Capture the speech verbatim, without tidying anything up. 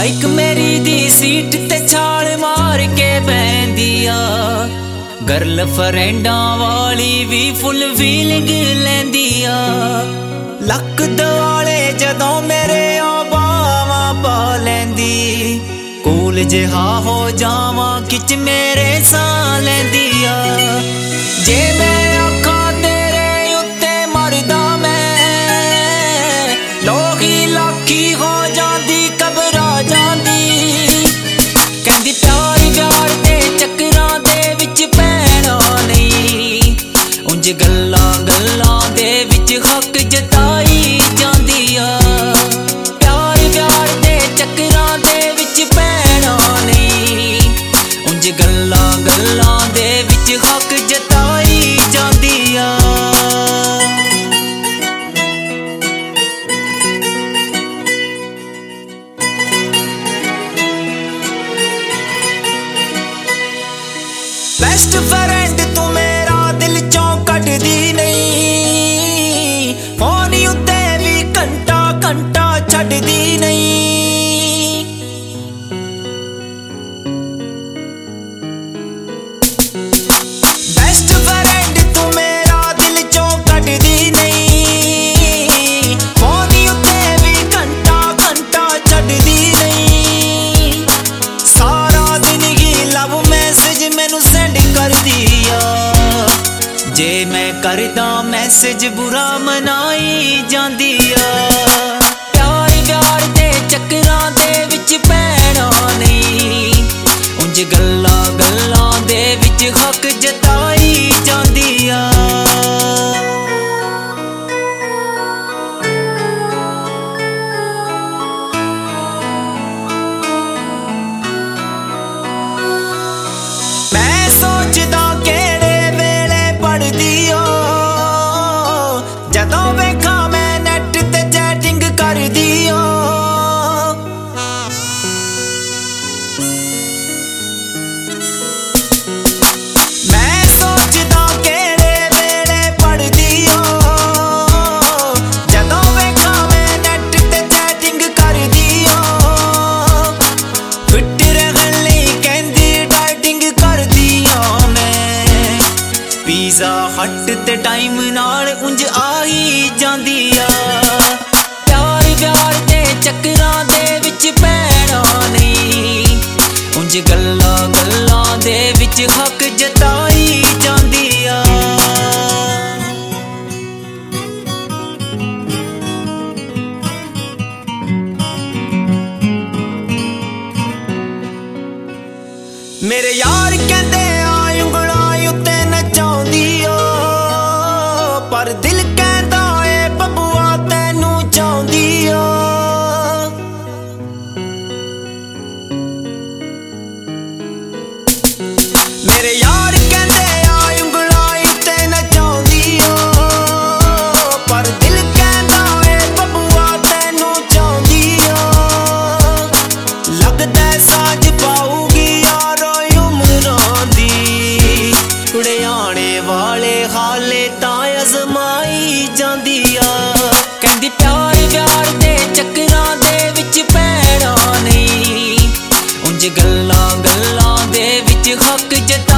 Bike मेरी दी seat ते छाल मार के बहंदी आ, गर्ल फ्रेंडा वाली भी फुल फीलिंग लैंदी आ। लक दुआले जदों मेरे बावां पा लैंदी, कूल जिहा हो जावा किच मेरे सा लैंदी आ। जे मैं आखा तेरे उत्ते मरदा मैं, लोही लाखी हो जांदी घबरा जांदी। कहंदी प्यार प्यार दे चक्करां दे विच पैणा नहीं, उंज गल्लां गल्लां दे विच हक जताई जांदी आ। प्यार प्यार दे चक्करां दे विच पैणा नहीं, उंज गल्लां गल्लां दे विच हक जताई जांदी आ। बेस्ट फ्रेंड तू मेरा दिल चों कटदी नहीं, फोन उत्ते भी घंटा घंटा छड्डदी नहीं। बेस्ट फ्रेंड तू मेरा दिल चों कटदी नहीं, फोन उत्ते भी घंटा घंटा छड्डदी नहीं। सारा दिन ही लव मैसेज मैनू सेंड कर दिया, जे मैं करदा मैसेज बुरा मनाई जांदी आ। प्यार प्यार दे चक्करां दे विच पैणा नहीं, उंज गल्लां गल्लां दे विच हक जताई जांदी आ। मैं सोचदा केड़े वेले पढ़दी ओ, जदों वेखा मैं नेट ते चैटिंग करदी ओ। मैं सोचदा केड़े वेले पढ़दी ओ, जदों वेखा मैं नेट ते चैटिंग करदी ओ। फिट रहण लई कहंदी डाइटिंग करदी आ मैं, पिज़्ज़ा हट ते टाइम नाल उंज आई जांदी आ। प्यार प्यार दे चक्करां दे विच पैणा नहीं, उंज गल्लां गल्लां दे विच हक जताई जांदी आ। मेरे यार कहंदे आ उंगलां उत्ते नचाउंदी ओ, पर दिल कहंदा ए बबुआ तैनू चाहुंदी ओ। मेरे यार कहंदे आ उंगलां उत्ते नचाउंदी ओ, पर दिल कहंदा ए बबुआ तैनू चाहुंदी ओ। लगदा साज पाऊगी यारो उमरां दी, कुड़े आने वाले हाले तां अजमाई जांदी आ। कहंदी प्यार प्यार दे चक्करां दे विच पैणा नहीं, उंज गल्लां गल्लां दे विच हक जताई